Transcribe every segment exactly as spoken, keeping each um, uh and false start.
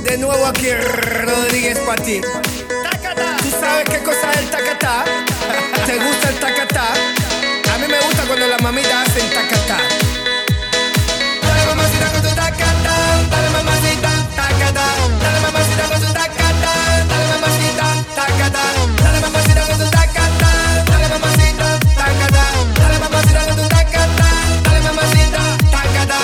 De nuevo aquí Rodríguez pa' ti. ¿Tú sabes qué cosa es el tacatá? ¿Te gusta el tacatá? A mí me gusta cuando las mamitas hacen tacatá. Dale mamacita con tu tacatá, dale mamacita, tacatá. Dale mamacita con tu tacatá, dale mamacita, tacatá. Dale mamacita con tu tacatá, dale mamacita, tacatá. Dale mamacita con tu tacatá, dale mamacita, tacatá.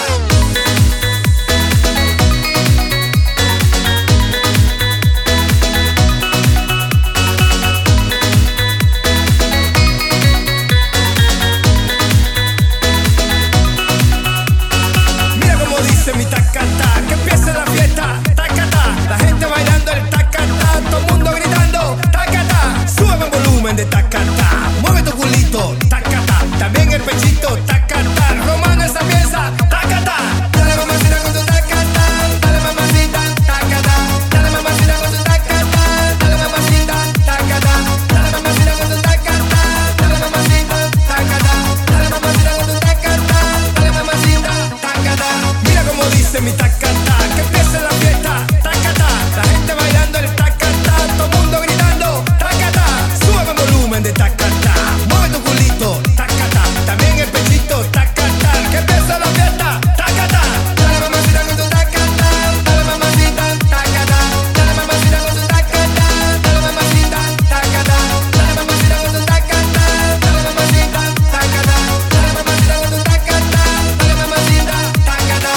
Mi tacatá, que empiece la fiesta, tacatá, la gente bailando el tacatá, todo el mundo gritando, tacatá, sube el volumen de tacatá, mueve tu culito, tacatá, también el pechito, tacatá, romano esa pieza, tacatá, dale mamacita con tu tacatá, dale mamacita, tacatá, dale mamacita con tu tacatá, dale mamacita, tacatá, dale mamacita con tu tacatá, dale mamacita, tacatá, dale mamacita con tu tacatá, dale mamacita, tacatá. Mira como dice mi tacatá, que empiece la fiesta, tacatá, la gente bailando el tacatá, todo el mundo gritando, tacatá, sube el volumen de tacatá, mueve tu culito, tacatá, también el pechito, tacatá, que empiece la fiesta, tacatá, dale mamacita con tu tacatá, dale mamacita, tacatá, dale mamacita con tu tacatá, dale mamacita, tacatá, dale mamacita con tu tacatá, dale mamacita, tacatá, dale mamacita con tu tacatá, dale mamacita, tacatá.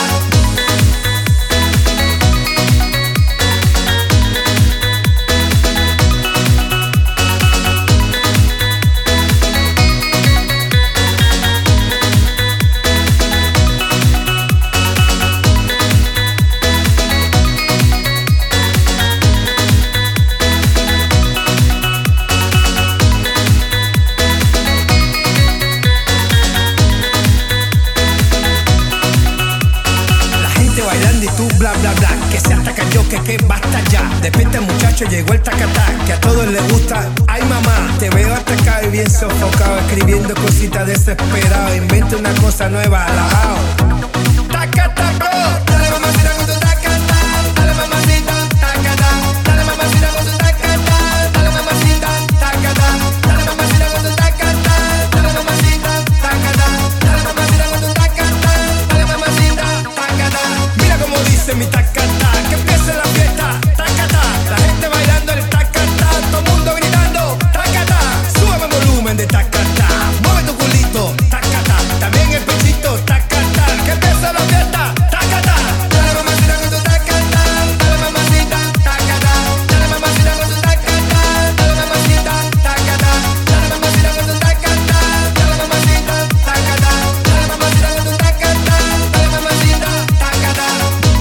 Bailando y tú bla bla bla, que se ataca yo, que que basta ya. Despierta muchacho, llegó el tacatá, que a todos les gusta. Ay mamá, te veo atacado y bien sofocado, escribiendo cositas desesperado. Inventa una cosa nueva, alabao. Tacatá, bro. Dale mamacita con tu tacatá, dale mamacita, tacatá. Dale mamacita con tu tacatá, dale mamacita, tacatá. Dale mamacita con tu tacatá, dale mamacita, tacatá. Dale mamacita con tu tacatá, dale mamacita, tacatá. Mira como dice mi tacatá, que empiece la fiesta, tacatá, la gente bailando el tacatá, todo el mundo gritando, tacatá, sube el volumen de tacatá, mueve tu culito, tacatá, también el pechito, tacatá, que empiece la fiesta, tacatá, dale mamacita con tu tacatá, dale mamacita, tacatá, dale mamacita con tu tacatá, dale mamacita, tacatá, dale mamacita con tu tacatá, dale mamacita, tacatá, dale mamacita con tu tacatá, dale mamacita, tacatá.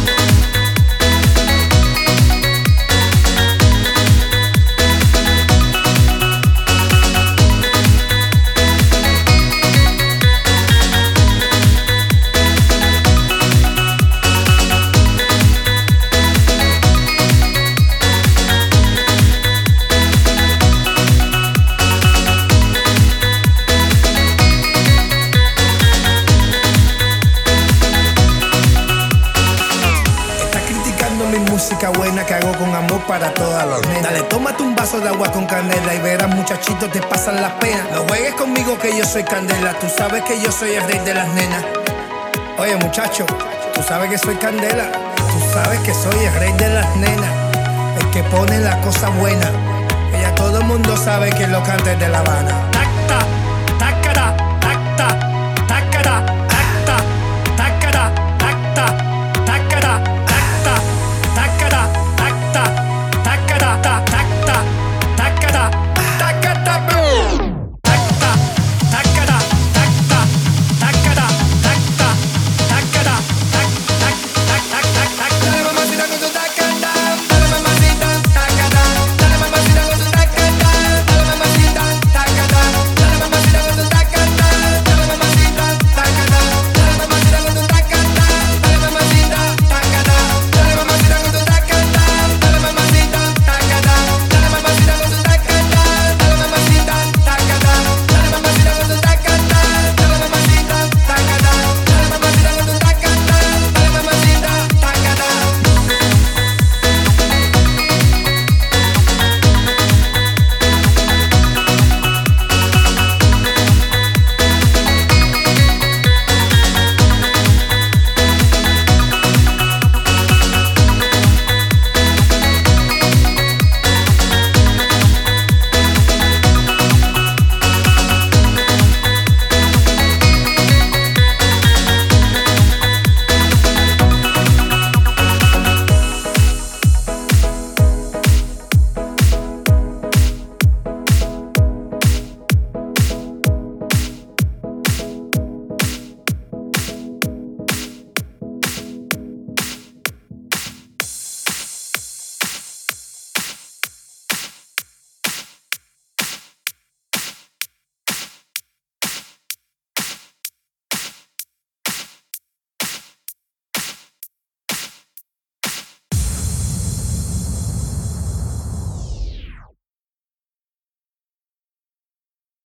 Mi música buena que hago con amor para todas las nenas. Dale, tómate un vaso de agua con canela y verás muchachito te pasan las penas. No juegues conmigo que yo soy candela, tú sabes que yo soy el rey de las nenas. Oye muchacho, tú sabes que soy candela, tú sabes que soy el rey de las nenas, el que pone la cosa buena. Ella todo el mundo sabe que lo canta es de La Habana.